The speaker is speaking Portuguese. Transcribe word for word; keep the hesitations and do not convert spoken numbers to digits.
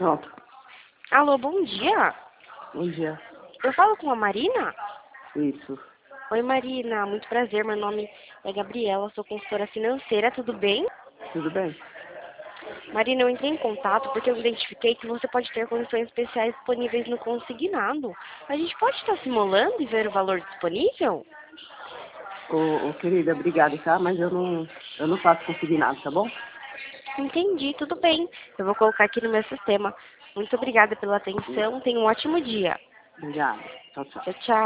Pronto. Alô, bom dia. Bom dia. Eu falo com a Marina? Isso. Oi, Marina. Muito prazer. Meu nome é Gabriela. Sou consultora financeira. Tudo bem? Tudo bem? Marina, eu entrei em contato porque eu identifiquei que você pode ter condições especiais disponíveis no consignado. A gente pode estar simulando e ver o valor disponível? Ô, ô querida, obrigada, tá? Mas eu não, eu não faço consignado, tá bom? Entendi, tudo bem. Eu vou colocar aqui no meu sistema. Muito obrigada pela atenção. Tenha um ótimo dia. Obrigada. Tchau, tchau. Tchau, tchau.